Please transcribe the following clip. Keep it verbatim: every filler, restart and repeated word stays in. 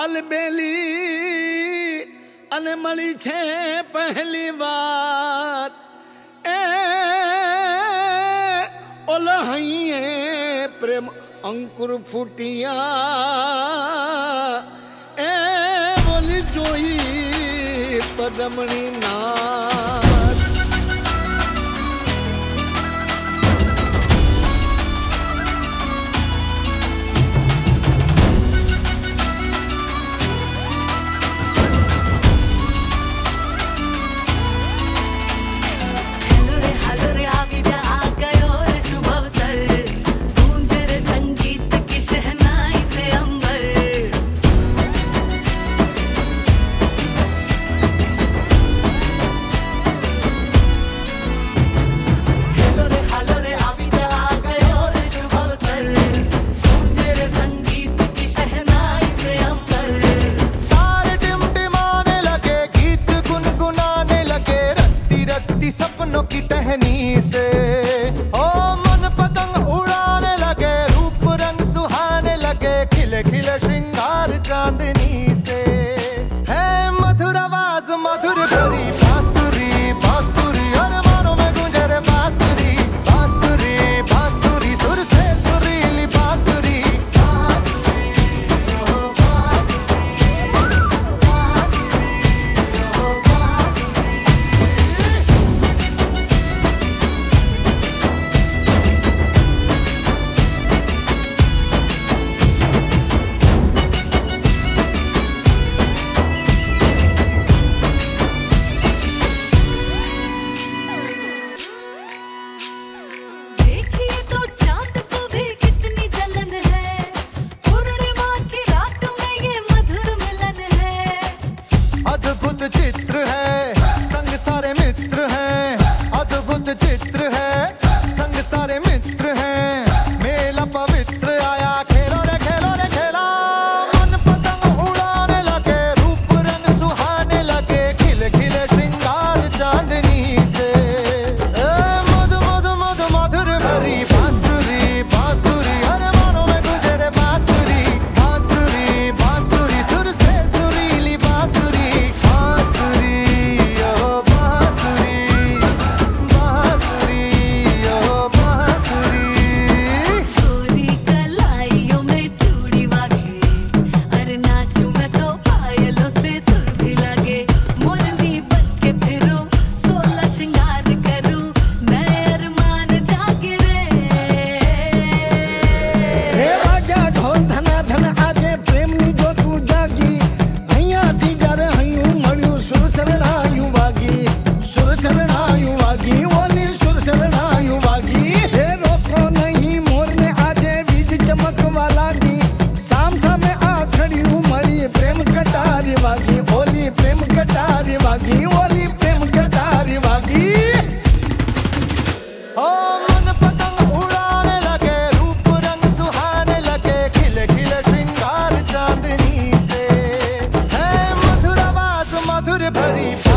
अलबेली अने मળી છે પહેલી વાત એ ઓલહઈએ પ્રેમ અંકુર ફૂટિયા એ બોલી જોઈ પદમણી નાથ सपनों की टहनी से ओ मन पतंग उड़ाने लगे, रूप रंग सुहाने लगे, खिले खिले श्रृंगार चांदनी से है मधुर आवाज मधुर भरी बांसुरी बांसुरी हर मानो में गूंजे रे बांसुरी बांसुरी बांसुरी सुर से सुरीली बांसुरी बांसुरी ओ बांसुरी बांसुरी ओ बांसुरी। अद्भुत चित्र है संग सारे मित्र हैं, अद्भुत चित्र है संग सारे मित्र हैं, मेला पवित्र आया खेलो रे खेलो रे खेला, मन पतंग उड़ाने लगे, रूप रंग सुहाने लगे, खिले खिले श्रृंगार चांदनी से ए मधु मधु मधु मधुर भरी बांसुरी बांसुरी हर मानो में गुंजे रे बांसुरी बांसुरी बांसुरी सुर से सुरीली बांसुरी बांसुरी ओ बांसुरी बांसुरी ओ बांसुरी। गोरी कलाइयों में चूड़ी वागे, अरे नाचूं मैं तो पायलों से सुर भी लगे, मोरनी बन के फिरूं सोलह श्रृंगार करूं, नए अरमान जागे रे। હે વાજા ઢોલ ધના ધન આજે પ્રેમની જોતું જાગી અહીંયાથી જ્યારે હૈયું મળ્યું સુર શરણાયું વાગી સુર શરણાયું વાગી ઓલી સુર શરણાયું વાગી હે રોકો નહીં મોરને આજે વીજ ચમકવા લાગી સામ સામે આ ખડ્યું મળી પ્રેમ કટારી વાગી ઓલી પ્રેમ કટારી વાગી ઓલી પ્રેમ કટારી વાગી ओ मन पतंग उड़ाने लगे, रूप रंग सुहाने लगे, खिले खिले श्रृंगार चांदनी से है मधुर आवाज मधुर भरी